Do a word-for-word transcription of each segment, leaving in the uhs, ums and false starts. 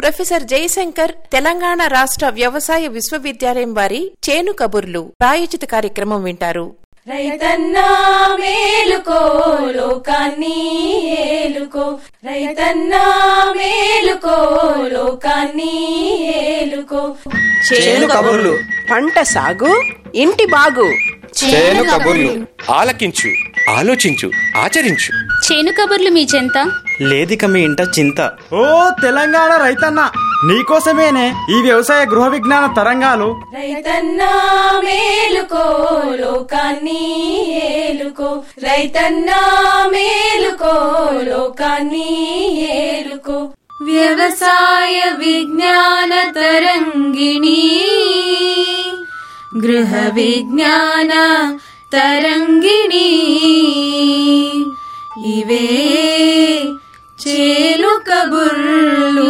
Professor Jayashankar Telangana రాష్ట్ర వ్యవసాయ విశ్వవిద్యాలయం వారి చేను కబుర్లు ప్రాయోజిత కార్యక్రమం వింటారు. రైతన్నా మేలుకో లోకాన్ని ఏలుకో, రైతన్నా మేలుకో లోకాన్ని ఏలుకో. చేను కబుర్లు, పంట సాగు, ఇంటి బాగు. చేను కబుర్లు ఆలకించు, ఆలోచించు, ఆచరించు. చేను కబుర్లు మీ చెంత లేదిక మీ ఇంట చింత. ఓ తెలంగాణ రైతన్న, నీకోసమేనే ఈ వ్యవసాయ గృహ విజ్ఞాన తరంగాలు. రైతన్నా మేలుకో లోకాన్ని ఏలుకో, రైతన్నా మేలుకో లోకాన్ని ఏలుకో. వ్యవసాయ విజ్ఞాన తరంగిణి, గృహ విజ్ఞాన తరంగిణి, ఇవే చేను కబుర్లు.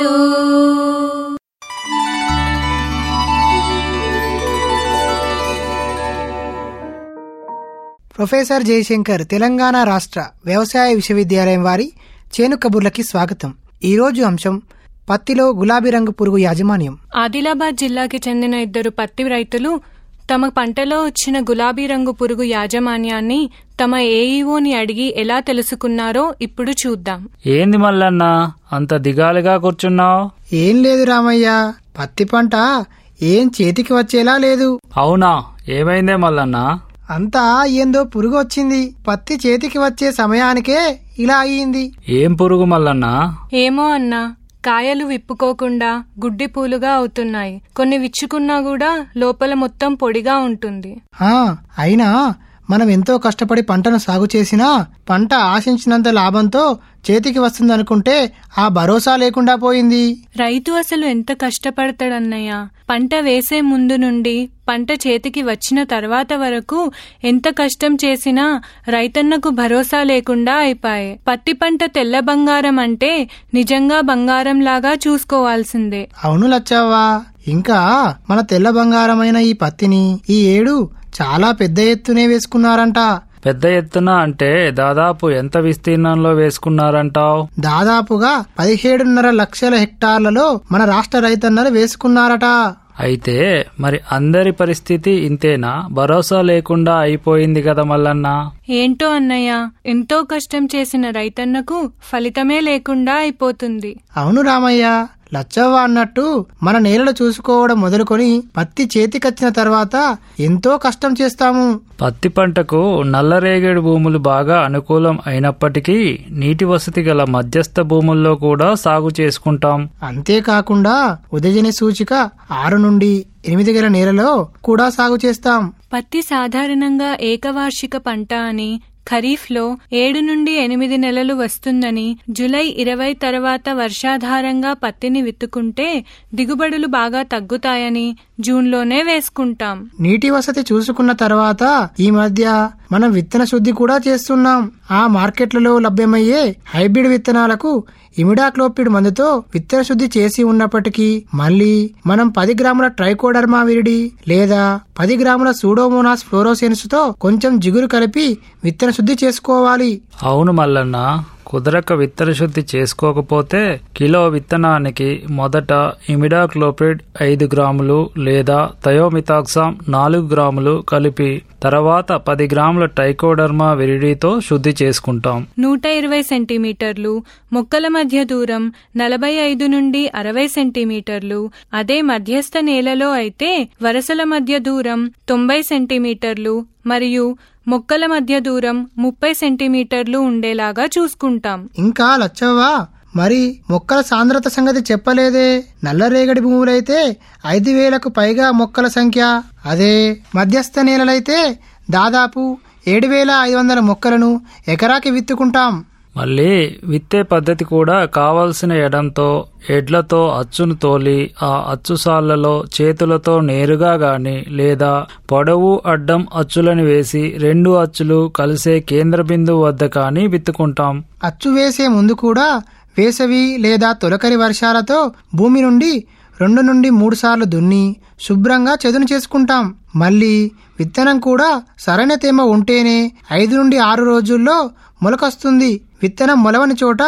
ప్రొఫెసర్ జయశంకర్ తెలంగాణ రాష్ట్ర వ్యవసాయ విశ్వవిద్యాలయం వారి చేను కబుర్లకి స్వాగతం. ఈ రోజు అంశం పత్తిలో గులాబీ రంగు పురుగు యాజమాన్యం. ఆదిలాబాద్ జిల్లాకి చెందిన ఇద్దరు పత్తి రైతులు తమ పంటలో వచ్చిన గులాబీ రంగు పురుగు యాజమాన్యాన్ని తమ ఏఈఓని అడిగి ఎలా తెలుసుకున్నారో ఇప్పుడు చూద్దాం. ఏంది మల్లన్న అంత దిగాలుగా కూర్చున్నావు? ఏం లేదు రామయ్య, పత్తి పంట ఏం చేతికి వచ్చేలా లేదు. అవునా, ఏమైందే మల్లన్న? అంతా ఏందో పురుగు వచ్చింది. పత్తి చేతికి వచ్చే సమయానికే ఇలా అయ్యింది. ఏం పురుగు మల్లన్న? ఏమో అన్నా, కాయలు విప్పుకోకుండా గుడ్డి పూలుగా అవుతున్నాయి. కొన్ని విచ్చుకున్నా కూడా లోపల మొత్తం పొడిగా ఉంటుంది. ఆ అయినా మనం ఎంతో కష్టపడి పంటను సాగు చేసినా పంట ఆశించినంత లాభంతో చేతికి వస్తుందనుకుంటే ఆ భరోసా లేకుండా పోయింది. రైతు అసలు ఎంత కష్టపడతాడన్నయ్య. పంట వేసే ముందు నుండి పంట చేతికి వచ్చిన తర్వాత వరకు ఎంత కష్టం చేసినా రైతన్నకు భరోసా లేకుండా అయిపోయే. పత్తి పంట తెల్ల బంగారం అంటే నిజంగా బంగారం లాగా చూసుకోవాల్సిందే. అవును లచ్చవ్వా, ఇంకా మన తెల్ల బంగారమైన ఈ పత్తిని ఈ ఏడు చాలా పెద్ద ఎత్తునే వేసుకున్నారంట. పెద్ద ఎత్తున అంటే దాదాపు ఎంత విస్తీర్ణంలో వేసుకున్నారంటావు? దాదాపుగా పదిహేడున్నర లక్షల హెక్టార్లలో మన రాష్ట్ర రైతన్నలు వేసుకున్నారట. అయితే మరి అందరి పరిస్థితి ఇంతేనా? భరోసా లేకుండా అయిపోయింది కదా మల్లన్న. ఏంటో అన్నయ్య, ఎంతో కష్టం చేసిన రైతన్నకు ఫలితమే లేకుండా అయిపోతుంది. అవును రామయ్య, లచ్చవ్వ అన్నట్టు మన నేలను చూసుకోవడం మొదలుకొని పత్తి చేతికొచ్చిన తర్వాత ఎంతో కష్టం చేస్తాము. పత్తి పంటకు నల్లరేగడి భూములు బాగా అనుకూలం అయినప్పటికీ నీటి వసతి గల మధ్యస్థ భూముల్లో కూడా సాగు చేసుకుంటాం. అంతేకాకుండా ఉదజని సూచిక ఆరు నుండి ఎనిమిది గల నేలలో కూడా సాగు చేస్తాం. పత్తి సాధారణంగా ఏకవార్షిక పంట అని, ఖరీఫ్ లో ఏడు నుండి ఎనిమిది నెలలు వస్తుందని, జులై ఇరవై తర్వాత వర్షాధారంగా పత్తిని విత్తుకుంటే దిగుబడులు బాగా తగ్గుతాయని జూన్లోనే వేసుకుంటాం. నీటి వసతి చూసుకున్న తర్వాత ఈ మధ్య మనం విత్తన శుద్ధి కూడా చేస్తున్నాం. ఆ మార్కెట్లలో లభ్యమయ్యే హైబ్రిడ్ విత్తనాలకు ఇమిడాక్లోపిడ్ మందుతో విత్తన శుద్ధి చేసి ఉన్నప్పటికీ మళ్లీ మనం పది గ్రాముల ట్రైకోడర్మా విరిడి లేదా పది గ్రాముల సూడోమోనాస్ ఫ్లోరోసెన్స్ తో కొంచెం జిగురు కలిపి విత్తన శుద్ధి చేసుకోవాలి. అవును మల్లన్న, కుదరక విత్తన శుద్ధి చేసుకోకపోతే కిలో విత్తనానికి మొదట ఇమిడాక్లోపిడ్ ఐదు గ్రాములు లేదా థయోమిథాక్సామ్ నాలుగు గ్రాములు కలిపి తర్వాత పది గ్రాముల ట్రైకోడర్మా విరిడితో శుద్ధి చేసుకుంటాం. నూట ఇరవై సెంటీమీటర్లు, మొక్కల మధ్య దూరం నలభై ఐదు నుండి అరవై సెంటీమీటర్లు. అదే మధ్యస్థ నేలలో అయితే వరసల మధ్య దూరం తొంభై సెంటీమీటర్లు మరియు మొక్కల మధ్య దూరం ముప్పై సెంటీమీటర్లు ఉండేలాగా చూసుకుంటాం. ఇంకా లచ్చవ్వా, మరి మొక్కల సాంద్రత సంగతి చెప్పలేదే. నల్లరేగడి భూములైతే ఐదు వేలకు పైగా మొక్కల సంఖ్య, అదే మధ్యస్థ నేలలైతే దాదాపు ఏడు వేల ఐదు వందల మొక్కలను ఎకరాకి విత్తుకుంటాం. మళ్ళీ విత్తే పద్ధతి కూడా కావలసిన ఎడంతో ఎడ్లతో అచ్చును తోలి ఆ అచ్చుసాళ్లలో చేతులతో నేరుగా గాని లేదా పొడవు అడ్డం అచ్చులను వేసి రెండు అచ్చులు కలిసే కేంద్ర బిందువు వద్ద కాని విత్తుకుంటాం. అచ్చు వేసే ముందు కూడా వేసవి లేదా తొలకరి వర్షాలతో భూమి నుండి రెండు నుండి మూడు సార్లు దున్ని శుభ్రంగా చదును చేసుకుంటాం. మళ్ళీ విత్తనం కూడా సరైన తేమ ఉంటేనే ఐదు నుండి ఆరు రోజుల్లో మొలకొస్తుంది. విత్తనం మొలవని చోట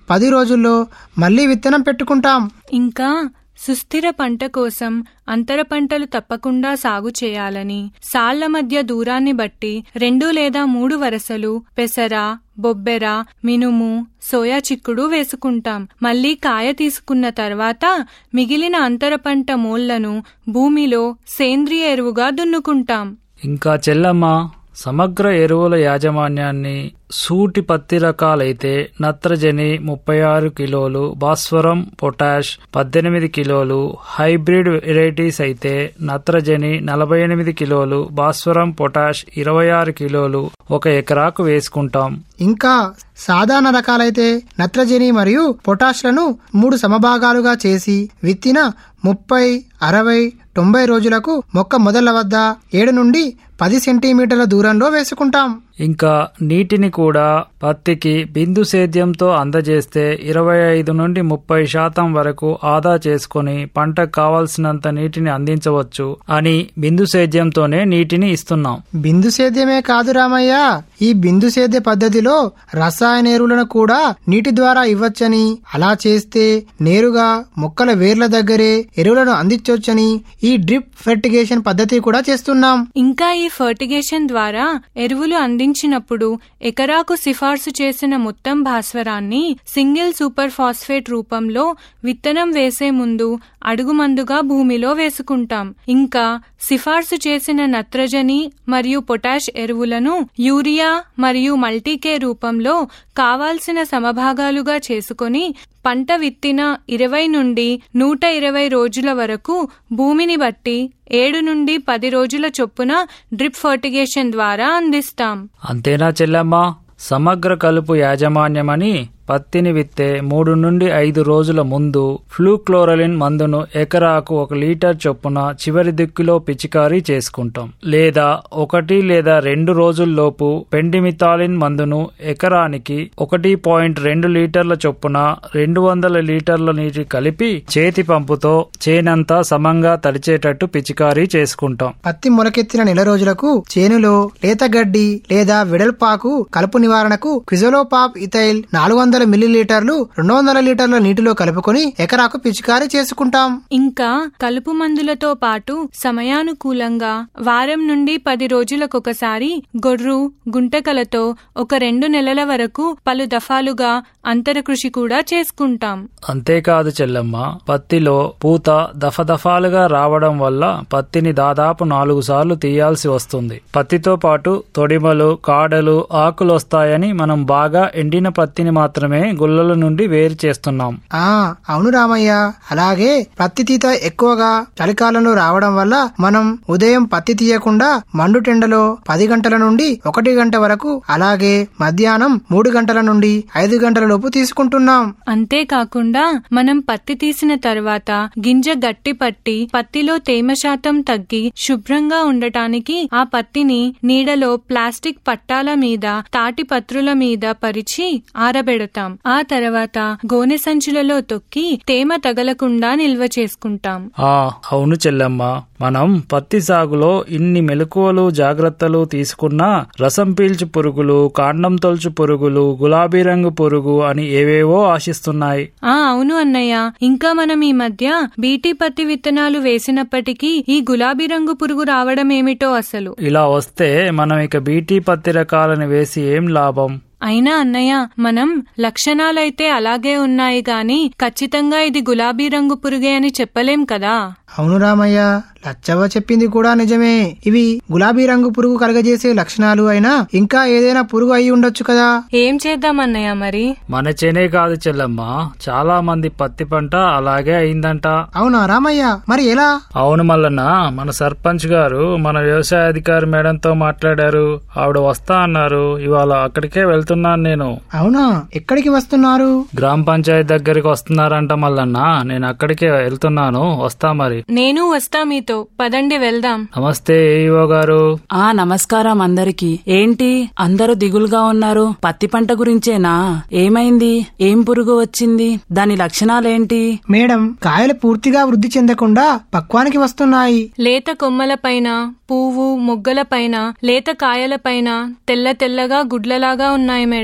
పది రోజుల్లో మళ్లీ విత్తనం పెట్టుకుంటాం. ఇంకా సుస్థిర పంట కోసం అంతర పంటలు తప్పకుండా సాగు చేయాలని, సాళ్ల మధ్య దూరాన్ని బట్టి రెండు లేదా మూడు వరసలు పెసర, బొబ్బెర, మినుము, సోయా చిక్కుడు వేసుకుంటాం. మళ్లీ కాయ తీసుకున్న తర్వాత మిగిలిన అంతర పంట మోళ్లను భూమిలో సేంద్రియ ఎరువుగా దున్నుకుంటాం. ఇంకా చెల్లమ్మ, సమగ్ర ఎరువుల యాజమాన్యాన్ని సూటి పత్తి రకాలైతే నత్రజని ముప్పై ఆరు కిలోలు, భాస్వరం, పొటాష్ పద్దెనిమిది కిలోలు, హైబ్రిడ్ వెరైటీస్ అయితే నత్రజని నలభై ఎనిమిది కిలోలు, భాస్వరం, పొటాష్ ఇరవై ఆరు కిలోలు ఒక ఎకరాకు వేసుకుంటాం. ఇంకా సాధారణ రకాలైతే నత్రజని మరియు పొటాష్లను మూడు సమభాగాలుగా చేసి విత్తిన ముప్పై, అరవై, తొంభై రోజులకు మొక్క మొదళ్ల వద్ద ఏడు నుండి పది సెంటీమీటర్ల దూరంలో వేసుకుంటాం. ఇంకా నీటిని కూడా పత్తికి బిందు సేద్యంతో అందజేస్తే ఇరవై ఐదు నుండి ముప్పై శాతం వరకు ఆదా చేసుకుని పంటకు కావాల్సినంత నీటిని అందించవచ్చు అని బిందు సేద్యంతోనే నీటిని ఇస్తున్నాం. బిందు సేద్యమే కాదు రామయ్య, ఈ బిందు సేద్య పద్ధతిలో రసాయన ఎరువులను కూడా నీటి ద్వారా ఇవ్వచ్చని, అలా చేస్తే నేరుగా మొక్కల వేర్ల దగ్గరే ఎరువులను అందించవచ్చని ఈ డ్రిప్ ఫెర్టిగేషన్ పద్ధతి కూడా చేస్తున్నాం. ఇంకా ఈ ఫర్టిగేషన్ ద్వారా ఎరువులు అందించినప్పుడు ఎకరాకు సిఫార్సు చేసిన మొత్తం భాస్వరాన్ని సింగిల్ సూపర్ ఫాస్ఫేట్ రూపంలో విత్తనం వేసే ముందు అడుగుమందుగా భూమిలో వేసుకుంటాం. ఇంకా సిఫార్సు చేసిన నత్రజని మరియు పొటాష్ ఎరువులను యూరియా మరియు మల్టీకే రూపంలో కావాల్సిన సమభాగాలుగా చేసుకుని పంట విత్తిన ఇరవై నుండి నూట ఇరవై రోజుల వరకు భూమిని బట్టి ఏడు నుండి పది రోజుల చొప్పున డ్రిప్ ఫర్టిగేషన్ ద్వారా అందిస్తాం. అంతేనా చెల్లమ్మ? సమగ్ర కలుపు యాజమాన్యమని పత్తిని విత్తే మూడు నుండి ఐదు రోజుల ముందు ఫ్లూక్లోరలిన్ మందును ఎకరాకు ఒక లీటర్ చొప్పున చివరి దిక్కులో పిచికారీ చేసుకుంటాం. లేదా ఒకటి లేదా రెండు రోజుల్లోపు పెండిమిథాలిన్ మందును ఎకరానికి ఒకటి పాయింట్ రెండు లీటర్ల చొప్పున రెండు వందల లీటర్ల నీటి కలిపి చేతి పంపుతో చేనంతా సమంగా తడిచేటట్టు పిచికారీ చేసుకుంటాం. పత్తి మొలకెత్తిన నెల రోజులకు చేనులో లేత గడ్డి లేదా వెడల్పాకు కలుపు నివారణకు క్విజలోపాప్ ఇథైల్ నాలుగు వందల మిల్లీలీటర్లు రెండు వందల లీటర్ల నీటిలో కలుపుకొని ఎకరాకు పిచికారీ చేసుకుంటాం. ఇంకా కలుపు మందులతో పాటు సమయానుకూలంగా వారం నుండి పది రోజులకొకసారి గొర్రు గుంటకలతో ఒక రెండు నెలల వరకు పలు దఫాలుగా అంతర కృషి కూడా చేసుకుంటాం. అంతేకాదు చెల్లమ్మ, పత్తిలో పూత దఫదఫాలుగా రావడం వల్ల పత్తిని దాదాపు నాలుగు సార్లు తీయాల్సి వస్తుంది. పత్తితో పాటు తొడిమలు, కాడలు, ఆకులు వస్తాయని మనం బాగా ఎండిన పత్తిని మాత్రమే గుల్లల నుండి వేరు చేస్తున్నాం. ఆ అవును రామయ్య, అలాగే పత్తి తీత ఎక్కువగా చలికాలంలో రావడం వల్ల మనం ఉదయం పత్తి తీయకుండా మండుటెండలో పది గంటల నుండి ఒకటి గంట వరకు, అలాగే మధ్యాహ్నం మూడు గంటల నుండి ఐదు గంటల లోపు తీసుకుంటున్నాం. అంతేకాకుండా మనం పత్తి తీసిన తర్వాత గింజ గట్టి పట్టి పత్తిలో తేమ శాతం తగ్గి శుభ్రంగా ఉండటానికి ఆ పత్తిని నీడలో ప్లాస్టిక్ పట్టాల మీద, తాటి పత్రుల మీద పరిచి ఆరబెడతాం. ఆ తర్వాత గోనె సంచులలో తొక్కి తేమ తగలకుండా నిల్వ చేసుకుంటాం. ఆ అవును చెల్లమ్మ, మనం పత్తి సాగులో ఇన్ని మెలకువలు జాగ్రత్తలు తీసుకున్నా రసం పీల్చు పురుగులు, కాండం తొలుచు పురుగులు, గులాబీ రంగు పురుగు అని ఏవేవో ఆశిస్తున్నాయి. ఆ అవును అన్నయ్య, ఇంకా మనం ఈ మధ్య బీటీ పత్తి విత్తనాలు వేసినప్పటికీ ఈ గులాబీ రంగు పురుగు రావడం ఏమిటో అసలు. ఇలా వస్తే మనం ఇక బీటీ పత్తి రకాలను వేసి ఏం లాభం? అయినా అన్నయ్య, మనం లక్షణాలైతే అలాగే ఉన్నాయి గాని ఖచ్చితంగా ఇది గులాబీ రంగు పురుగే అని చెప్పలేం కదా. అవును రామయ్య, లచ్చవ్వ చెప్పింది కూడా నిజమే. ఇవి గులాబీ రంగు పురుగు కలగజేసే లక్షణాలు అయినా ఇంకా ఏదైనా పురుగు అయి ఉండొచ్చు కదా. ఏం చేద్దామన్నయ్య మరి? మన చేనే కాదు చెల్లమ్మ, చాలా మంది పత్తి పంట అలాగే అయిందంట. అవునా రామయ్య, మరి ఎలా? అవును మల్లన్న, మన సర్పంచ్ గారు మన వ్యవసాయ అధికారి మేడంతో మాట్లాడారు. ఆవిడ వస్తా అన్నారు. ఇవాళ అక్కడికే వెళ్తున్నాను నేను. అవునా, ఎక్కడికి వస్తున్నారు? గ్రామ పంచాయతీ దగ్గరికి వస్తున్నారంట మల్లన్న. నేను అక్కడికే వెళ్తున్నాను, వస్తా మరి. నేను వస్తా మీతో, పదండి వెళ్దాం. నమస్తే ఏఈఓ గారు. ఆ నమస్కారం అందరికి. ఏంటి అందరూ దిగులుగా ఉన్నారు? పత్తి పంట గురించేనా? ఏమైంది? ఏం పురుగు వచ్చింది? దాని లక్షణాలేంటి? మేడం, కాయలు పూర్తిగా వృద్ధి చెందకుండా పక్వానికి వస్తున్నాయి. లేత కొమ్మల పైన, పువ్వు మొగ్గల పైన, లేత కాయల పైన తెల్ల తెల్లగా గుడ్లలాగా ఉన్నాయి మేడం.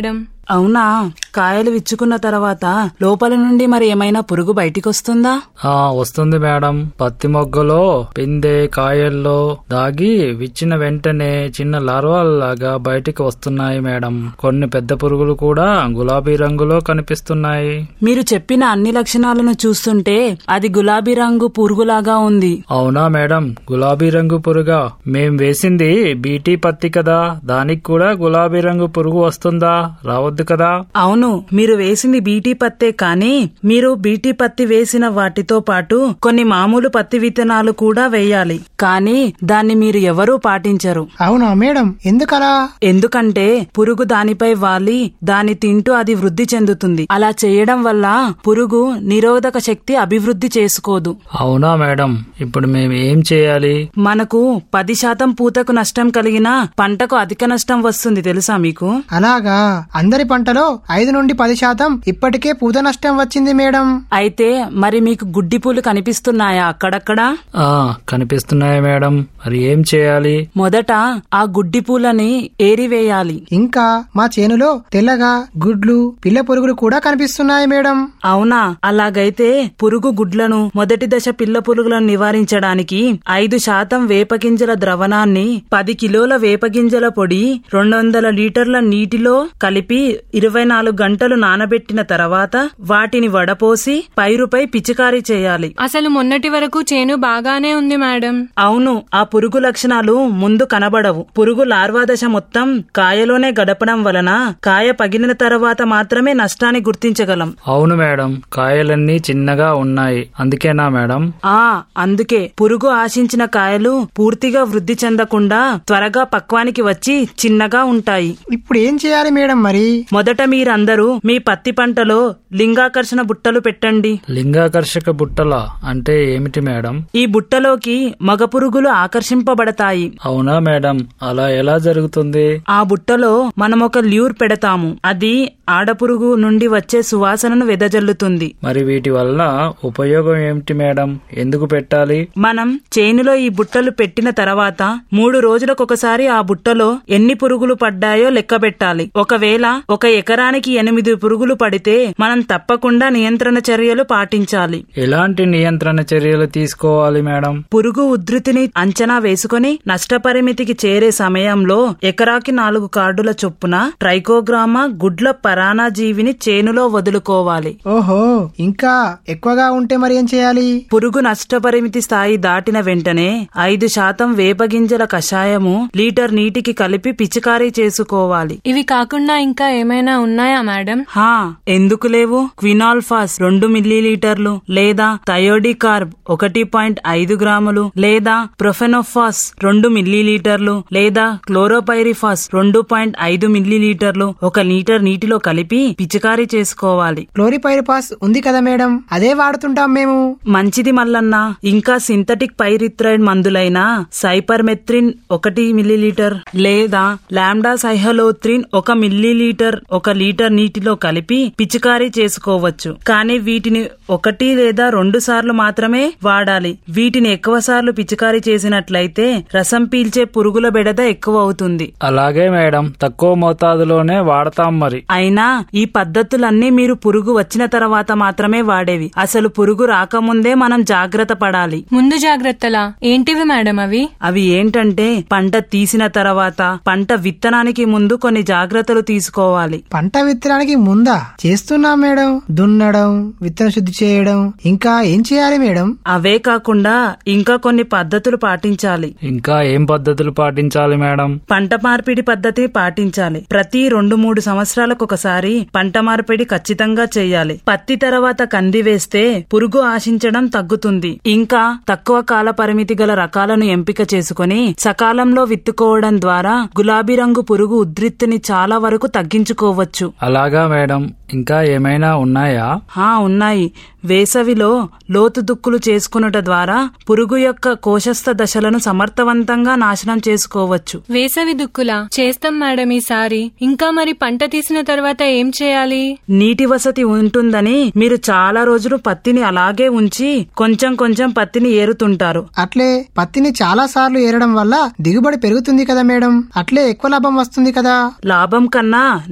అవునా? కాయలు విచ్చుకున్న తర్వాత లోపల నుండి మరి ఏమైనా పురుగు బయటికొస్తుందా? ఆ వస్తుంది మేడం. పత్తి మొగ్గలో పిందె కాయల్లో దాగి విచ్చిన వెంటనే చిన్న లార్వాల్లాగా బయటికి వస్తున్నాయి మేడం. కొన్ని పెద్ద పురుగులు కూడా గులాబీ రంగులో కనిపిస్తున్నాయి. మీరు చెప్పిన అన్ని లక్షణాలను చూస్తుంటే అది గులాబీ రంగు పురుగులాగా ఉంది. అవునా మేడం? గులాబీ రంగు పురుగా? మేం వేసింది బీటీ పత్తి కదా, దానికి కూడా గులాబీ రంగు పురుగు వస్తుందా? రావద్దు కదా. అవును, మీరు వేసింది బీటీ పత్తే, కానీ మీరు బీటీ పత్తి వేసిన వాటితో పాటు కొన్ని మామూలు పత్తి విత్తనాలు కూడా వేయాలి, కానీ దాన్ని మీరు ఎవరూ పాటించరు. అవునా మేడం? ఎందుకలా? ఎందుకంటే పురుగు దానిపై వాలి దాన్ని తింటూ అది వృద్ధి చెందుతుంది. అలా చేయడం వల్ల పురుగు నిరోధక శక్తి అభివృద్ధి చేసుకోదు. అవునా మేడం? ఇప్పుడు మేము ఏం చేయాలి? మనకు పది శాతం పూతకు నష్టం కలిగినా పంటకు అధిక నష్టం వస్తుంది, తెలుసా మీకు? అలాగా? అందరి పంటలో ఐదు నుండి పది శాతం ఇప్పటికే పూత నష్టం వచ్చింది మేడం. అయితే మరి మీకు గుడ్డి పూలు కనిపిస్తున్నాయా అక్కడక్కడా? ఆ కనిపిస్తున్నాయా మేడం? మరి ఏం చేయాలి? మొదట ఆ గుడ్డి పూలని ఏరివేయాలి. ఇంకా మా చేనులో తెల్లగా గుడ్లు పిల్ల పురుగులు కూడా కనిపిస్తున్నాయి మేడం. అవునా? అలాగైతే పురుగు గుడ్లను మొదటి దశ పిల్ల పురుగులను నివారించడానికి ఐదు శాతం వేపగింజల ద్రవణాన్ని పది కిలోల వేపగింజల పొడి రెండు వందల లీటర్ల నీటిలో కలిపి ఇరవై నాలుగు గంటలు నానబెట్టిన తర్వాత వాటిని వడపోసి పైరుపై పిచికారీ చేయాలి. అసలు మొన్నటి వరకు చేను బాగానే ఉంది మేడం. అవును, ఆ పురుగు లక్షణాలు ముందు కనబడవు. పురుగు లార్వా దశ మొత్తం కాయలోనే గడపడం వలన కాయ పగిలిన తర్వాత మాత్రమే నష్టాన్ని గుర్తించగలం. అవును మేడం, కాయలన్నీ చిన్నగా ఉన్నాయి, అందుకేనా మేడం? ఆ అందుకే పురుగు ఆశించిన కాయలు పూర్తిగా వృద్ధి చెందకుండా త్వరగా పక్వానికి వచ్చి చిన్నగా ఉంటాయి. ఇప్పుడు ఏం చేయాలి మేడం మరి? మొదట మీరందరూ మీ పత్తి పంటలో లింగాకర్షణ బుట్టలు పెట్టండి. లింగాకర్షక బుట్టలా అంటే ఏమిటి మేడం? ఈ బుట్టలోకి మగ పురుగులు ఆకర్షింపబడతాయి. అవునా మేడం? అలా ఎలా జరుగుతుంది? ఆ బుట్టలో మనం ఒక ల్యూర్ పెడతాము. అది ఆడపురుగు నుండి వచ్చే సువాసనను వెదజల్లుతుంది. మరి వీటి వల్ల ఉపయోగం ఏమిటి మేడం? ఎందుకు పెట్టాలి? మనం చేనులో ఈ బుట్టలు పెట్టిన తర్వాత మూడు రోజులకొకసారి ఆ బుట్టలో ఎన్ని పురుగులు పడ్డాయో లెక్క పెట్టాలి. ఒకవేళ ఒక ఎకరానికి ఎనిమిది పురుగులు పడితే మనం తప్పకుండా నియంత్రణ చర్యలు పాటించాలి. ఎలాంటి నియంత్రణ చర్యలు తీసుకోవాలి మేడం? పురుగు ఉధృతిని అంచనా వేసుకుని నష్టపరిమితికి చేరే సమయంలో ఎకరాకి నాలుగు కార్డుల చొప్పున ట్రైకోగ్రామా గుడ్ల పరాన్నజీవిని చేనులో వదులుకోవాలి. ఓహో, ఇంకా ఎక్కువగా ఉంటే మరి ఏం చేయాలి? పురుగు నష్టపరిమితి స్థాయి దాటిన వెంటనే ఐదు శాతం వేపగింజల కషాయము లీటర్ నీటికి కలిపి పిచికారీ చేసుకోవాలి. ఇవి కాకుండా ఇంకా ఏమైనా ఉన్నాయా మేడం? హా, ఎందుకు లేవు? క్వినాల్ఫాస్ రెండు మిల్లీలీటర్లు లేదా థయోడికార్బ్ ఒకటి పాయింట్ ఐదు గ్రాములు లేదా ప్రొఫెనోఫాస్ రెండు మిల్లీలీటర్లు లేదా క్లోరోపైరిఫాస్ రెండు పాయింట్ ఐదు మిల్లీలీటర్లు ఒక లీటర్ నీటిలో కలిపి పిచికారీ చేసుకోవాలి. క్లోరిపైరిఫాస్ ఉంది కదా మేడం, అదే వాడుతుంటాం మేము. మంచిది మల్లన్న. ఇంకా సింథటిక్ పైరిథ్రైడ్ మందులైన సైపర్మెత్రిన్ ఒకటి మిల్లీలీటర్ లేదా లాంబ్డా సైహలోత్రిన్ ఒక మిల్లీలీటర్ ఒక లీటర్ నీటిలో కలిపి పిచికారీ చేసుకోవచ్చు. కానీ వీటిని ఒకటి లేదా రెండు సార్లు మాత్రమే వాడాలి. వీటిని ఎక్కువ సార్లు పిచికారీ చేసినట్లయితే రసం పీల్చే పురుగుల బెడద ఎక్కువ అవుతుంది. అలాగే మేడం, తక్కువ మోతాదులోనే వాడతాం. మరి అయినా ఈ పద్ధతులన్నీ మీరు పురుగు వచ్చిన తర్వాత మాత్రమే వాడేవి. అసలు పురుగు రాకముందే మనం జాగ్రత్త పడాలి. ముందు జాగ్రత్తలా ఏంటివి మేడం? అవి అవి ఏంటంటే పంట తీసిన తర్వాత పంట విత్తనానికి ముందు కొన్ని జాగ్రత్తలు తీసుకోవాలి. పంట విత్తనానికి ముందా? చేస్తున్నాం మేడం. దున్నడం, విత్తన శుద్ధి చేయడం, ఇంకా ఏం చేయాలి మేడం? అవే కాకుండా ఇంకా కొన్ని పద్ధతులు పాటించాలి. ఇంకా ఏం పద్ధతులు పాటించాలి మేడం? పంట మార్పిడి పద్ధతి పాటించాలి. ప్రతి రెండు మూడు సంవత్సరాలకు ఒకసారి పంట మార్పిడి ఖచ్చితంగా చేయాలి. పత్తి తర్వాత కంది వేస్తే పురుగు ఆశించడం తగ్గుతుంది. ఇంకా తక్కువ కాల పరిమితి గల రకాలను ఎంపిక చేసుకుని సకాలంలో విత్తుకోవడం ద్వారా గులాబీ రంగు పురుగు ఉధృతిని చాలా వరకు తగ్గించుకోవచ్చు. అలాగా మేడం, ఇంకా ఏమైనా ఉన్నాయా? హా ఉన్నాయి. వేసవిలో లోతు దుక్కులు చేసుకునుట ద్వారా పురుగు యొక్క కోశస్థ దశలను సమర్థవంతంగా నాశనం చేసుకోవచ్చు. వేసవి దుక్కులా? చేస్తాం మేడం ఈసారి. ఇంకా మరి పంట తీసిన తర్వాత ఏం చేయాలి? నీటి వసతి ఉంటుందని మీరు చాలా రోజులు పత్తిని అలాగే ఉంచి కొంచెం కొంచెం పత్తిని ఏరుతుంటారు. అట్లే పత్తిని చాలా సార్లు ఏరడం వల్ల దిగుబడి పెరుగుతుంది కదా మేడం, అట్లే ఎక్కువ లాభం వస్తుంది కదా. లాభం కన్నా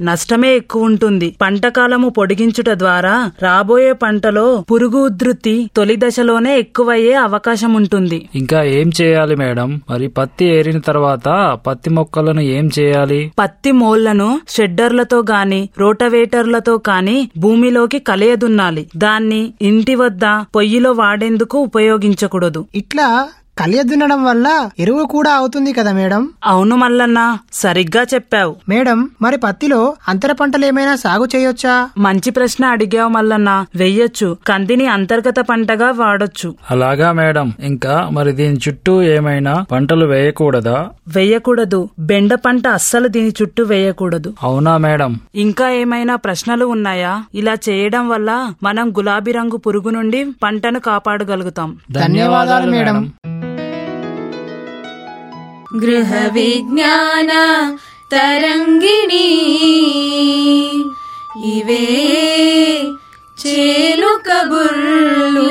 నష్టమే ఎక్కువ ఉంటుంది. పంట కాలము పొడిగించుట ద్వారా రాబోయే పంటలో పురుగు ఉధృతి తొలి దశలోనే ఎక్కువయ్యే అవకాశం ఉంటుంది. ఇంకా ఏం చేయాలి మేడం? మరి పత్తి ఏరిన తర్వాత పత్తి మొక్కలను ఏం చేయాలి? పత్తి మోళ్లను షెడ్డర్లతో గాని రోటవేటర్లతో కాని భూమిలోకి కలియదున్నాలి. దాన్ని ఇంటి వద్ద పొయ్యిలో వాడేందుకు ఉపయోగించకూడదు. ఇట్లా కలియ దున్నడం వల్ల ఎరువు కూడా అవుతుంది కదా మేడం? అవును మల్లన్న, సరిగ్గా చెప్పావు. మేడం, మరి పత్తిలో అంతర పంటలు ఏమైనా సాగు చేయొచ్చా? మంచి ప్రశ్న అడిగావు మల్లన్న. వెయ్యొచ్చు. కందిని అంతర్గత పంటగా వాడొచ్చు. అలాగా మేడం. ఇంకా మరి దీని చుట్టూ ఏమైనా పంటలు వేయకూడదా? వేయకూడదు. బెండ పంట అస్సలు దీని చుట్టూ వేయకూడదు. అవునా మేడం? ఇంకా ఏమైనా ప్రశ్నలు ఉన్నాయా? ఇలా చేయడం వల్ల మనం గులాబీ రంగు పురుగు నుండి పంటను కాపాడగలుగుతాం. ధన్యవాదాలు మేడం. గృహ విజ్ఞాన తరంగిణి ఇవే చేను కబుర్లు.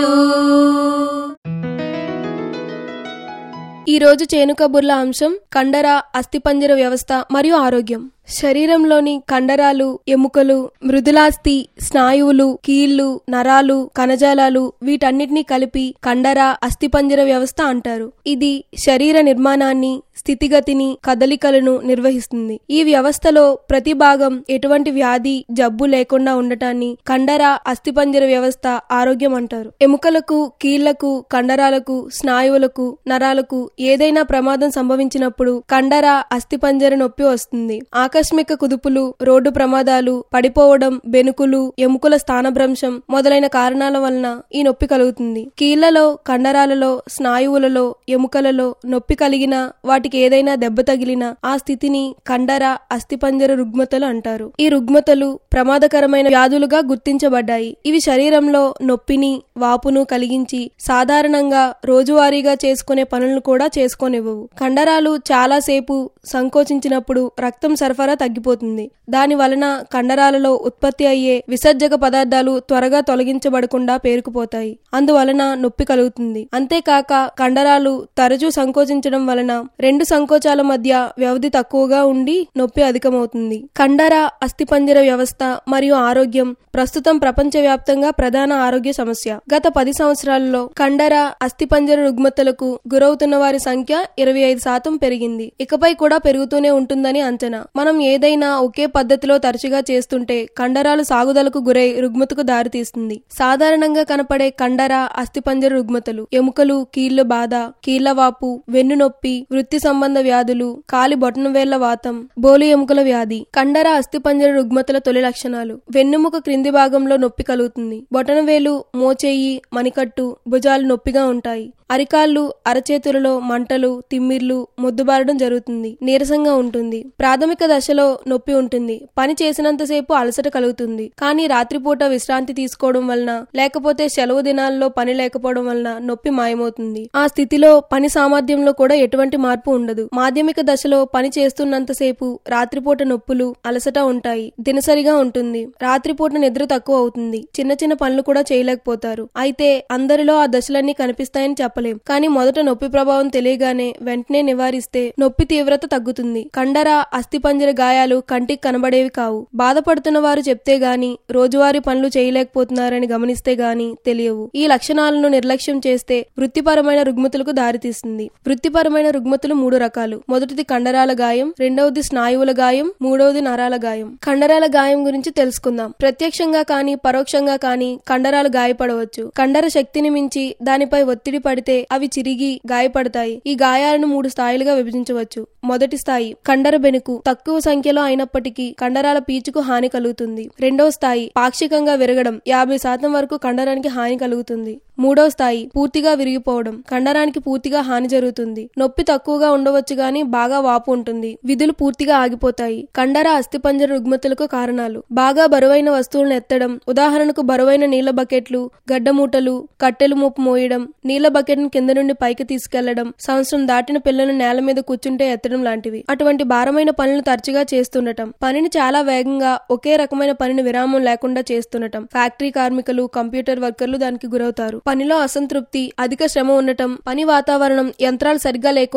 ఈ రోజు చేను కబుర్ల అంశం కండర, అస్థిపంజర వ్యవస్థ మరియు ఆరోగ్యం. శరీరంలోని కండరాలు, ఎముకలు, మృదులాస్థి, స్నాయువులు, కీళ్లు, నరాలు, కణజాలాలు వీటన్నిటినీ కలిపి కండర, అస్థిపంజర వ్యవస్థ అంటారు. ఇది శరీర నిర్మాణాన్ని, స్థితిగతిని, కదలికలను నిర్వహిస్తుంది. ఈ వ్యవస్థలో ప్రతి భాగం ఎటువంటి వ్యాధి, జబ్బు లేకుండా ఉండటాన్ని కండర, అస్థిపంజర వ్యవస్థ ఆరోగ్యం అంటారు. ఎముకలకు, కీళ్లకు, కండరాలకు, స్నాయువులకు, నరాలకు ఏదైనా ప్రమాదం సంభవించినప్పుడు కండర, అస్థిపంజర నొప్పి వస్తుంది. ఆకస్మిక కుదుపులు, రోడ్డు ప్రమాదాలు, పడిపోవడం, బెనుకులు, ఎముకల స్థానభ్రంశం మొదలైన కారణాల వలన ఈ నొప్పి కలుగుతుంది. కీళ్లలో, కండరాలలో, స్నాయువులలో, ఎముకలలో నొప్పి కలిగిన వాటికి ఏదైనా దెబ్బ తగిలిన ఆ స్థితిని కండర, అస్థిపంజర రుగ్మతలు అంటారు. ఈ రుగ్మతలు ప్రమాదకరమైన వ్యాధులుగా గుర్తించబడ్డాయి. ఇవి శరీరంలో నొప్పిని, వాపును కలిగించి సాధారణంగా రోజువారీగా చేసుకునే పనులను కూడా చేసుకోనివ్వవు. కండరాలు చాలాసేపు సంకోచించినప్పుడు రక్తం సరఫరా తగ్గిపోతుంది. దాని వలన కండరాలలో ఉత్పత్తి అయ్యే విసర్జక పదార్థాలు త్వరగా తొలగించబడకుండా పేరుకుపోతాయి. అందువలన నొప్పి కలుగుతుంది. అంతేకాక కండరాలు తరచూ సంకోచించడం వలన రెండు సంకోచాల మధ్య వ్యవధి తక్కువగా ఉండి నొప్పి అధికమవుతుంది. కండర, అస్థిపంజర వ్యవస్థ మరియు ఆరోగ్యం ప్రస్తుతం ప్రపంచవ్యాప్తంగా ప్రధాన ఆరోగ్య సమస్య. గత పది సంవత్సరాలలో కండర, అస్థిపంజర రుగ్మతలకు గురవుతున్న వారి సంఖ్య ఇరవై ఐదు శాతం పెరిగింది. ఇకపై కూడా పెరుగుతూనే ఉంటుందని అంచనా. మనం ఏదైనా ఒకే పద్ధతిలో తరచుగా చేస్తుంటే కండరాలు సాగుదలకు గురై రుగ్మతకు దారితీస్తుంది. సాధారణంగా కనపడే కండర, అస్థిపంజర రుగ్మతలు ఎముకలు, కీళ్ల బాధ, కీళ్లవాపు, వెన్ను నొప్పి, వృత్తి సంబంధ వ్యాధులు, కాలి బొటనవేళ్ల వాతం, బోలు ఎముకల వ్యాధి. కండర, అస్థిపంజర రుగ్మతల తొలి లక్షణాలు: వెన్నుముక క్రింది భాగంలో నొప్పి కలుగుతుంది. బొటనవేలు, మోచేయి, మణికట్టు, భుజాలు నొప్పిగా ఉంటాయి. అరికాళ్లు, అరచేతులలో మంటలు, తిమ్మిర్లు, మొద్దుబారడం జరుగుతుంది. నీరసంగా ఉంటుంది. ప్రాథమిక దశలో నొప్పి ఉంటుంది. పని చేసినంతసేపు అలసట కలుగుతుంది. కానీ రాత్రిపూట విశ్రాంతి తీసుకోవడం వలన లేకపోతే సెలవు దినాల్లో పని లేకపోవడం వలన నొప్పి మాయమవుతుంది. ఆ స్థితిలో పని సామర్థ్యంలో కూడా ఎటువంటి మార్పు ఉండదు. మాధ్యమిక దశలో పని చేస్తున్నంతసేపు రాత్రిపూట నొప్పులు, అలసట ఉంటాయి. దినసరిగా ఉంటుంది. రాత్రిపూట నిద్ర తక్కువ అవుతుంది. చిన్న చిన్న పనులు కూడా చేయలేకపోతారు. అయితే అందరిలో ఆ దశలన్నీ కనిపిస్తాయని చెప్పలేం. కానీ మొదట నొప్పి ప్రభావం తెలియగానే వెంటనే నివారిస్తే నొప్పి తీవ్రత తగ్గుతుంది. కండర, అస్థిపంజర గాయాలు కంటికి కనబడేవి కావు. బాధపడుతున్న వారు చెప్తే గాని, రోజువారీ పనులు చేయలేకపోతున్నారని గమనిస్తే గాని తెలియవు. ఈ లక్షణాలను నిర్లక్ష్యం చేస్తే వృత్తిపరమైన రుగ్మతులకు దారితీస్తుంది. వృత్తిపరమైన రుగ్మతులు మూడు రకాలు. మొదటిది కండరాల గాయం, రెండవది స్నాయువుల గాయం, మూడవది నరాల గాయం. కండరాల గాయం గురించి తెలుసుకుందాం. ప్రత్యక్షంగా కాని పరోక్షంగా కాని కండరాలు గాయపడవచ్చు. కండర శక్తిని మించి దానిపై ఒత్తిడి పడితే అవి చిరిగి గాయపడతాయి. ఈ గాయాలను మూడు స్థాయిలుగా విభజించవచ్చు. మొదటి స్థాయి కండర బెనుకు. తక్కువ సంఖ్యలో అయినప్పటికీ కండరాల పీచుకు హాని కలుగుతుంది. రెండవ స్థాయి పాక్షికంగా విరగడం. యాభై శాతం వరకు కండరానికి హాని కలుగుతుంది. మూడవ స్థాయి పూర్తిగా విరిగిపోవడం. కండరానికి పూర్తిగా హాని జరుగుతుంది. నొప్పి తక్కువగా ఉండవచ్చు గాని బాగా వాపు ఉంటుంది. విధులు పూర్తిగా ఆగిపోతాయి. కండర, అస్థిపంజర రుగ్మతలకు కారణాలు: బాగా బరువైన వస్తువులను ఎత్తడం, ఉదాహరణకు బరువైన నీళ్ల బకెట్లు, గడ్డమూటలు, కట్టెలు మోపు మోయడం, నీళ్ల బకెట్ కింద నుండి పైకి తీసుకెళ్లడం, సంవత్సరం దాటిన పిల్లలను నేల మీద కూర్చుంటే ఎత్తడం లాంటివి. అటువంటి భారమైన పనులను తరచుగా చేస్తుండటం. పనిని చాలా వేగంగా ఒకే రకమైన పనిని విరామం లేకుండా చేస్తుండటం. ఫ్యాక్టరీ కార్మికులు, కంప్యూటర్ వర్కర్లు దానికి గురవుతారు. పనిలో అసంతృప్తి, అధిక శ్రమ ఉండటం, పని వాతావరణం, యంత్రాలు సరిగ్గా లేకున్నా అసంతృప్తి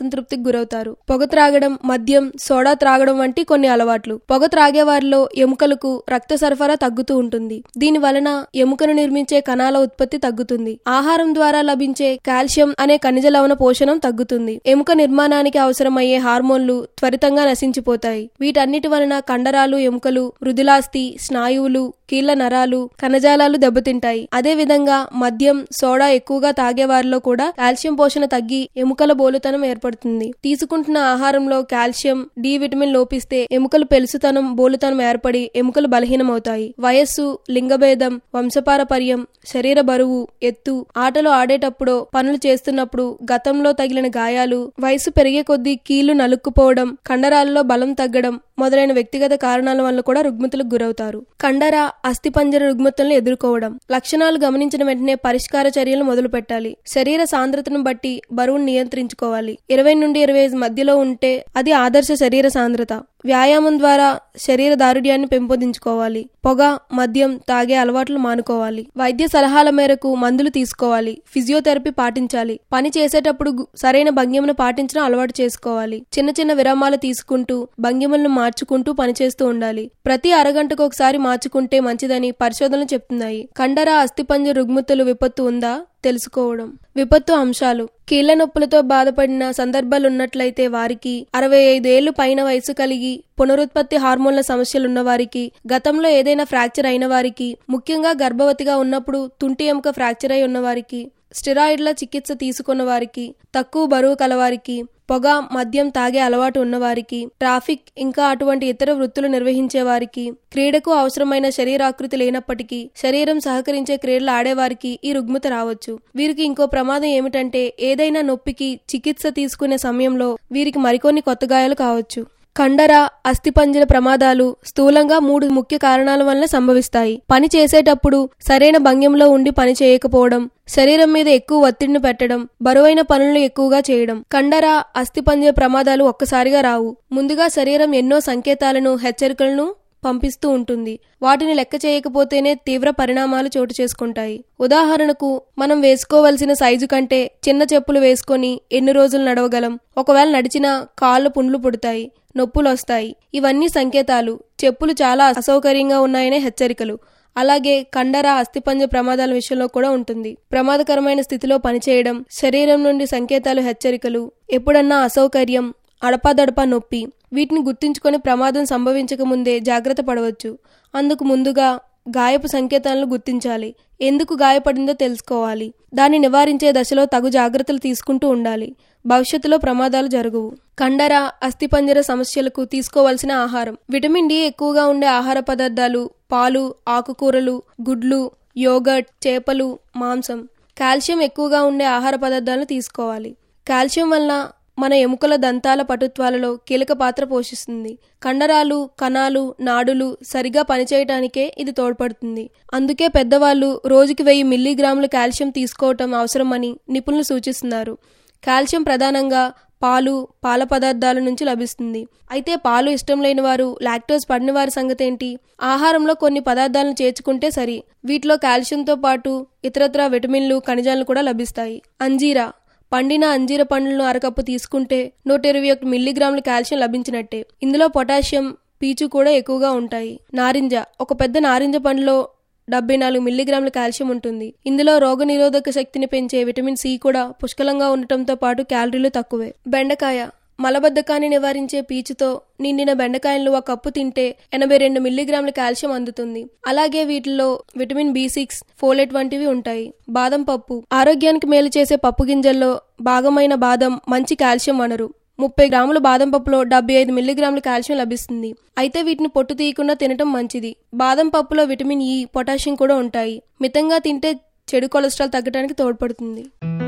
అసంతృప్తికి గురవుతారు. పొగ త్రాగడం, మద్యం, సోడా త్రాగడం వంటి కొన్ని అలవాట్లు. పొగ త్రాగే వారిలో ఎముకలకు రక్త సరఫరా తగ్గుతూ ఉంటుంది. దీని వలన ఎముకను నిర్మించే కణాల ఉత్పత్తి తగ్గుతుంది. ఆహారం ద్వారా లభించే కాల్షియం అనే ఖనిజ లవణ పోషణం తగ్గుతుంది. ఎముక నిర్మాణానికి అవసరమయ్యే హార్మోన్లు త్వరితంగా నశించిపోతాయి. వీటన్నిటి వలన కండరాలు, ఎముకలు, మృదులాస్థి, స్నాయువులు, కీళ్ల నరాలు, కణజాలాలు దెబ్బతింటాయి. అదే విధంగా మద్యం, సోడా ఎక్కువగా తాగే వారిలో కూడా కాల్షియం పోషణ తగ్గి ఎముకల బోలుతనం ఏర్పడుతుంది. తీసుకుంటున్న ఆహారంలో కాల్షియం, డి విటమిన్ లోపిస్తే ఎముకలు పెలుసుతనం, బోలుతనం ఏర్పడి ఎముకలు బలహీనమవుతాయి. వయస్సు, లింగభేదం, వంశపారపర్యం, శరీర బరువు, ఎత్తు, ఆటలు ఆడేటప్పుడు, పనులు చేస్తున్నప్పుడు గతంలో తగిలిన గాయాలు, వయసు పెరిగే కొద్దీ కీళ్లు నలుక్కుపోవడం, కండరాలలో బలం తగ్గడం మొదలైన వ్యక్తిగత కారణాల వల్ల కూడా రుగ్మతలకు గురవుతారు. కండర, అస్థిపంజర రుగ్మతలను ఎదుర్కోవడం. లక్షణాలు గమనించిన వెంటనే పరిష్కార చర్యలు మొదలు పెట్టాలి. శరీర సాంద్రతను బట్టి బరువును నియంత్రించుకోవాలి. ఇరవై నుండి ఇరవై ఐదు మధ్యలో ఉంటే అది ఆదర్శ శరీర సాంద్రత. వ్యాయామం ద్వారా శరీర దారుఢ్యాన్ని పెంపొందించుకోవాలి. పొగ, మద్యం తాగే అలవాట్లు మానుకోవాలి. వైద్య సలహాల మేరకు మందులు తీసుకోవాలి. ఫిజియోథెరపీ పాటించాలి. పని చేసేటప్పుడు సరైన భంగిమను పాటించడం అలవాటు చేసుకోవాలి. చిన్న చిన్న విరామాలు తీసుకుంటూ భంగిమలను మార్చుకుంటూ పనిచేస్తూ ఉండాలి. ప్రతి అరగంటకు ఒకసారి మార్చుకుంటే మంచిదని పరిశోధనలు చెప్తున్నాయి. కండర, అస్థిపంజర రుగ్మతలు విపత్తు ఉందా తెలుసుకోవడం. విపత్తు అంశాలు. కీళ్ల నొప్పులతో బాధపడిన సందర్భాలున్నట్లయితే వారికి, అరవై ఐదు ఏళ్లు పైన వయసు కలిగి పునరుత్పత్తి హార్మోన్ల సమస్యలున్న వారికి, గతంలో ఏదైనా ఫ్రాక్చర్ అయిన వారికి, ముఖ్యంగా గర్భవతిగా ఉన్నప్పుడు తుంటి ఎముక ఫ్రాక్చర్ అయి ఉన్నవారికి, స్టెరాయిడ్ల చికిత్స తీసుకున్న వారికి, తక్కువ బరువు కలవారికి, పొగ, మద్యం తాగే అలవాటు ఉన్నవారికి, ట్రాఫిక్ ఇంకా అటువంటి ఇతర వృత్తులు నిర్వహించే వారికి, క్రీడకు అవసరమైన శరీరాకృతి లేనప్పటికీ శరీరం సహకరించే క్రీడలు ఆడేవారికి ఈ రుగ్మత రావచ్చు. వీరికి ఇంకో ప్రమాదం ఏమిటంటే ఏదైనా నొప్పికి చికిత్స తీసుకునే సమయంలో వీరికి మరికొన్ని కొత్త గాయాలు కావచ్చు. కండర, అస్థిపంజర ప్రమాదాలు స్థూలంగా మూడు ముఖ్య కారణాల వల్ల సంభవిస్తాయి. పని చేసేటప్పుడు సరైన భంగిమలో ఉండి పని చేయకపోవడం, శరీరం మీద ఎక్కువ ఒత్తిడిని పెట్టడం, బరువైన పనులను ఎక్కువగా చేయడం. కండర, అస్థిపంజర ప్రమాదాలు ఒక్కసారిగా రావు. ముందుగా శరీరం ఎన్నో సంకేతాలను, హెచ్చరికలను పంపిస్తూ ఉంటుంది. వాటిని లెక్క చేయకపోతేనే తీవ్ర పరిణామాలు చోటు చేసుకుంటాయి. ఉదాహరణకు, మనం వేసుకోవలసిన సైజు కంటే చిన్న చెప్పులు వేసుకొని ఎన్ని రోజులు నడవగలం? ఒకవేళ నడిచినా కాళ్ళు పుండ్లు పుడతాయి, నొప్పులు వస్తాయి. ఇవన్నీ సంకేతాలు. చెప్పులు చాలా అసౌకర్యంగా ఉన్నాయనే హెచ్చరికలు. అలాగే కండర, అస్థిపంజర ప్రమాదాల విషయంలో కూడా ఉంటుంది. ప్రమాదకరమైన స్థితిలో పనిచేయడం, శరీరం నుండి సంకేతాలు, హెచ్చరికలు, ఎప్పుడన్నా అసౌకర్యం, అడపాదడపా నొప్పి, వీటిని గుర్తించుకొని ప్రమాదం సంభవించక ముందే జాగ్రత్త పడవచ్చు. అందుకు ముందుగా గాయపు సంకేతాలను గుర్తించాలి. ఎందుకు గాయపడిందో తెలుసుకోవాలి. దాన్ని నివారించే దశలో తగు జాగ్రత్తలు తీసుకుంటూ ఉండాలి. భవిష్యత్తులో ప్రమాదాలు జరగవు. కండర, అస్థిపంజర సమస్యలకు తీసుకోవాల్సిన ఆహారం. విటమిన్ డి ఎక్కువగా ఉండే ఆహార పదార్థాలు పాలు, ఆకుకూరలు, గుడ్లు, యోగర్ట్, చేపలు, మాంసం. కాల్షియం ఎక్కువగా ఉండే ఆహార పదార్థాలను తీసుకోవాలి. కాల్షియం వలన మన ఎముకల దంతాల పటుత్వాలలో కీలక పాత్ర పోషిస్తుంది. కండరాలు, కణాలు, నాడులు సరిగా పనిచేయటానికే ఇది తోడ్పడుతుంది. అందుకే పెద్దవాళ్లు రోజుకి వెయ్యి మిల్లీగ్రాముల కాల్షియం తీసుకోవటం అవసరమని నిపుణులు సూచిస్తున్నారు. కాల్షియం ప్రధానంగా పాలు, పాల పదార్థాల నుంచి లభిస్తుంది. అయితే పాలు ఇష్టం లేని వారు, లాక్టోజ్ పడిన వారి సంగతి ఏంటి? ఆహారంలో కొన్ని పదార్థాలను చేర్చుకుంటే సరి. వీటిలో కాల్షియంతో పాటు ఇతరత్రా విటమిన్లు, ఖనిజాలు కూడా లభిస్తాయి. అంజీరా. పండిన అంజీర పండ్లను అరకప్పు తీసుకుంటే నూట ఇరవై ఒకటి మిల్లీగ్రాముల కాల్షియం లభించినట్టే. ఇందులో పొటాషియం, పీచు కూడా ఎక్కువగా ఉంటాయి. నారింజ. ఒక పెద్ద నారింజ పండులో డెబ్బై నాలుగు మిల్లీగ్రాముల కాల్షియం ఉంటుంది. ఇందులో రోగ నిరోధక శక్తిని పెంచే విటమిన్ సి కూడా పుష్కలంగా ఉండటంతో పాటు క్యాలరీలు తక్కువే. బెండకాయ. మలబద్ధకాన్ని నివారించే పీచుతో నిండిన బెండకాయలను ఒక కప్పు తింటే ఎనభై రెండు మిల్లీగ్రాముల కాల్షియం అందుతుంది. అలాగే వీటిల్లో విటమిన్ బి సిక్స్, ఫోలేట్ వంటివి ఉంటాయి. బాదం పప్పు. ఆరోగ్యానికి మేలు చేసే పప్పు గింజల్లో భాగమైన బాదం మంచి కాల్షియం వనరు. ముప్పై గ్రాముల బాదం పప్పులో డెబ్బై ఐదు మిల్లీగ్రాముల కాల్షియం లభిస్తుంది. అయితే వీటిని పొట్టు తీయకుండా తినటం మంచిది. బాదం పప్పులో విటమిన్ ఇ, పొటాషియం కూడా ఉంటాయి. మితంగా తింటే చెడు కొలెస్ట్రాల్ తగ్గడానికి తోడ్పడుతుంది.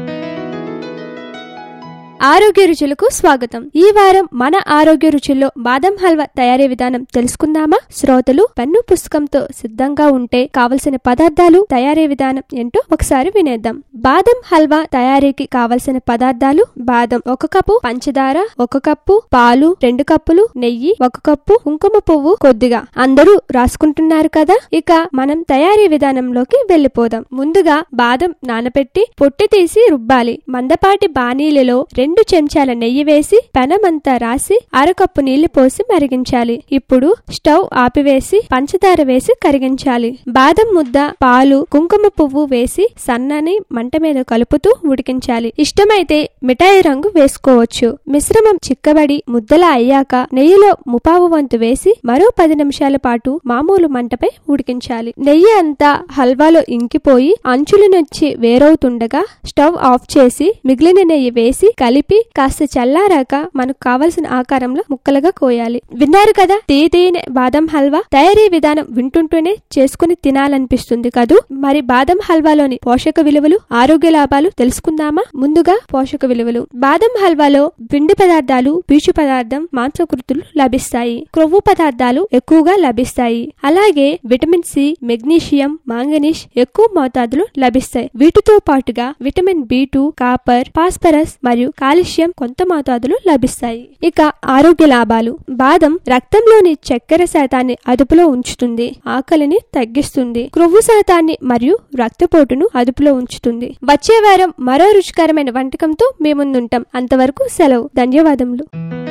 ఆరోగ్య రుచులకు స్వాగతం. ఈ వారం మన ఆరోగ్య రుచుల్లో బాదం హల్వా తయారీ విధానం తెలుసుకుందామా? శ్రోతలు పెన్ను పుస్తకంతో సిద్ధంగా ఉంటే కావలసిన పదార్థాలు, తయారీ విధానం ఏంటో ఒకసారి వినేద్దాం. బాదం హల్వా తయారీకి కావలసిన పదార్థాలు: బాదం ఒక కప్పు, పంచదార ఒక కప్పు, పాలు రెండు కప్పులు, నెయ్యి ఒక కప్పు, కుంకుమ పువ్వు కొద్దిగా. అందరూ రాసుకుంటున్నారు కదా? ఇక మనం తయారీ విధానంలోకి వెళ్లిపోదాం. ముందుగా బాదం నానబెట్టి పొట్టి తీసి రుబ్బాలి. మందపాటి బాణీలలో రెండు రెండు చెంచాల నెయ్యి వేసి పెనమంతా రాసి అరకప్పు నీళ్లు పోసి మరిగించాలి. ఇప్పుడు స్టవ్ ఆపివేసి పంచదార వేసి కరిగించాలి. బాదం ముద్ద, పాలు, కుంకుమ పువ్వు వేసి సన్నని మంట మీద కలుపుతూ ఉడికించాలి. ఇష్టమైతే మిఠాయి రంగు వేసుకోవచ్చు. మిశ్రమం చిక్కబడి ముద్దలా అయ్యాక నెయ్యిలో ముపావు వంతు వేసి మరో పది నిమిషాల పాటు మామూలు మంటపై ఉడికించాలి. నెయ్యి అంతా హల్వాలో ఇంకిపోయి అంచుల నుంచి వేరవుతుండగా స్టవ్ ఆఫ్ చేసి మిగిలిన నెయ్యి వేసి కలిపి కాస్త చల్లారాక మనకు కావలసిన ఆకారంలో ముక్కలుగా కోయాలి. విన్నారు కదా తీయ తీయని బాదం హల్వా. తయారీ విధానం వింటుంటూనే చేసుకుని తినాలనిపిస్తుంది కదూ. మరి బాదం హల్వాలోని పోషక విలువలు, ఆరోగ్య లాభాలు తెలుసుకుందామా? ముందుగా పోషక విలువలు. బాదం హల్వాలో పిండి పదార్థాలు, పీచు పదార్థం, మాంసకృతులు లభిస్తాయి. క్రొవ్వు పదార్థాలు ఎక్కువగా లభిస్తాయి. అలాగే విటమిన్ సి, మెగ్నీషియం, మాంగనీస్ ఎక్కువ మోతాదులో లభిస్తాయి. వీటితో పాటుగా vitamin B two, copper, phosphorus మరియు కాల్షియం కొంత మోతాదులో లభిస్తాయి. ఇక ఆరోగ్య లాభాలు. బాదం రక్తంలోని చక్కెర శాతాన్ని అదుపులో ఉంచుతుంది, ఆకలిని తగ్గిస్తుంది, క్రొవ్వు శాతాన్ని మరియు రక్తపోటును అదుపులో ఉంచుతుంది. వచ్చే వారం మరో రుచికరమైన వంటకంతో మీ ముందుంటాం. అంతవరకు సెలవు. ధన్యవాదములు.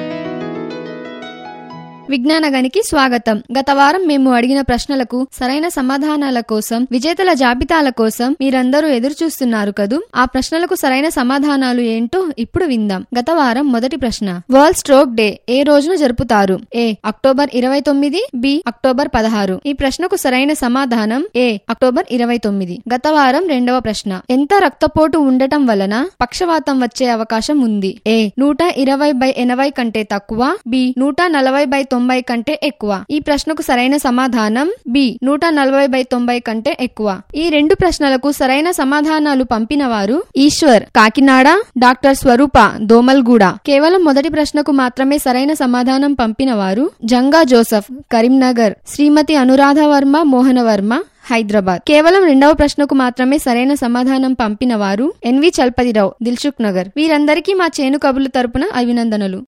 విజ్ఞానగనికి స్వాగతం. గత వారం మేము అడిగిన ప్రశ్నలకు సరైన సమాధానాల కోసం, విజేతల జాబితాల కోసం మీరందరూ ఎదురు చూస్తున్నారు కదూ. ఆ ప్రశ్నలకు సరైన సమాధానాలు ఏంటో ఇప్పుడు విందాం. గత వారం మొదటి ప్రశ్న, వరల్డ్ స్ట్రోక్ డే ఏ రోజున జరుపుతారు? ఏ అక్టోబర్ ఇరవై తొమ్మిది, బి అక్టోబర్ పదహారు. ఈ ప్రశ్నకు సరైన సమాధానం ఏ అక్టోబర్ ఇరవై తొమ్మిది. గత వారం రెండవ ప్రశ్న, ఎంత రక్తపోటు ఉండటం వలన పక్షవాతం వచ్చే అవకాశం ఉంది? ఏ నూట ఇరవై బై ఎనభై కంటే తక్కువ, బి నూట నలభై బై తొంభై కంటే ఎక్కువ. ఈ ప్రశ్నకు సరైన సమాధానం బి నూట నలభై బై తొంభై కంటే ఎక్కువ. ఈ రెండు ప్రశ్నలకు సరైన సమాధానాలు పంపిన వారు ఈశ్వర్ కాకినాడ, డాక్టర్ స్వరూప దోమల్గూడ. కేవలం మొదటి ప్రశ్నకు మాత్రమే సరైన సమాధానం పంపిన వారు జంగా జోసఫ్ కరీంనగర్, శ్రీమతి అనురాధ వర్మ మోహనవర్మ హైదరాబాద్. కేవలం రెండవ ప్రశ్నకు మాత్రమే సరైన సమాధానం పంపిన వారు ఎన్వి చల్పతిరావు దిల్సుఖ్ నగర్. వీరందరికీ మా చేను కబుర్ల తరపున అభినందనలు.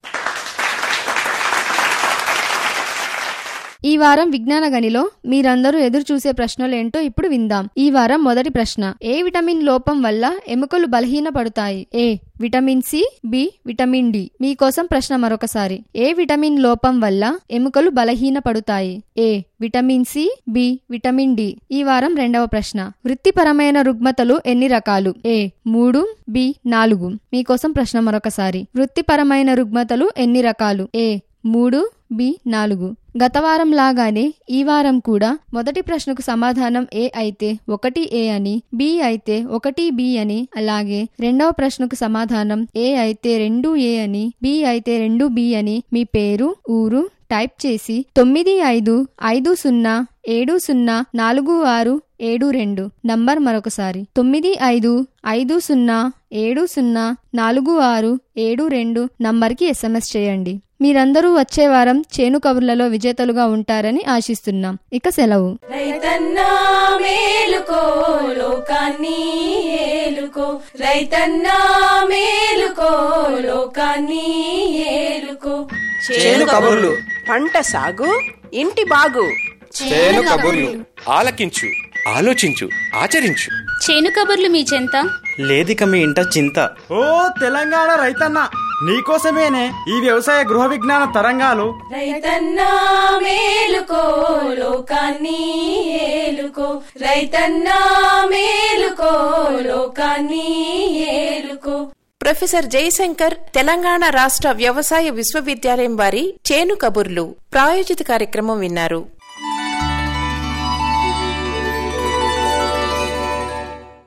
ఈ వారం విజ్ఞాన గనిలో మీరందరూ ఎదురు చూసే ప్రశ్నలేంటో ఇప్పుడు విందాం. ఈ వారం మొదటి ప్రశ్న, ఏ విటమిన్ లోపం వల్ల ఎముకలు బలహీన పడతాయి? A vitamin C, B vitamin D. మీకోసం ప్రశ్న మరొకసారి. ఏ విటమిన్ లోపం వల్ల ఎముకలు బలహీన పడతాయి? A vitamin C, B vitamin D. ఈ వారం రెండవ ప్రశ్న, వృత్తిపరమైన రుగ్మతలు ఎన్ని రకాలు? ఏ మూడు, బి నాలుగు. మీకోసం ప్రశ్న మరొకసారి. వృత్తిపరమైన రుగ్మతలు ఎన్ని రకాలు? ఏ మూడు, బి నాలుగు. గత వారం లాగానే ఈ వారం కూడా మొదటి ప్రశ్నకు సమాధానం ఏ అయితే ఒకటి ఏ అని, బి అయితే ఒకటి బి అని, అలాగే రెండవ ప్రశ్నకు సమాధానం ఏ అయితే రెండు ఏ అని, బి అయితే రెండు బి అని మీ పేరు, ఊరు టైప్ చేసి తొమ్మిది ఐదు ఐదు సున్నా ఏడు సున్నా నాలుగు ఆరు ఏడు రెండు నంబర్ మరొకసారి తొమ్మిది ఐదు ఐదు సున్నా ఏడు సున్నా నాలుగు ఆరు ఏడు రెండు నంబర్కి ఎస్ఎంఎస్ చేయండి. మీరందరూ వచ్చే వారం చేను కబుర్లలో విజేతలుగా ఉంటారని ఆశిస్తున్నాం. ఇక సెలవు. రైతన్నా మేలుకో లోకాన్ని ఏలుకో, రైతన్నా మేలుకో లోకాన్ని ఏలుకో. చేను కబుర్లు, పంట సాగు, ఇంటి బాగు. చేను కబుర్లు ఆలకించు, ఆలోచించు, ఆచరించు. చేను కబుర్లు మీ చెంత లేదిక మీ ఇంట చింత. ఓ తెలంగాణ రైతన్న, నీకోసమేనే ఈ వ్యవసాయ గృహ విజ్ఞాన తరంగాలు. రైతన్నా మేలుకో లోకాన్ని ఏలుకో, రైతన్నా మేలుకో లోకాన్ని ఏలుకో. ప్రొఫెసర్ జయశంకర్ తెలంగాణ రాష్ట్ర వ్యవసాయ విశ్వవిద్యాలయం వారి చేను కబుర్లు ప్రాయోజిత కార్యక్రమం విన్నారు.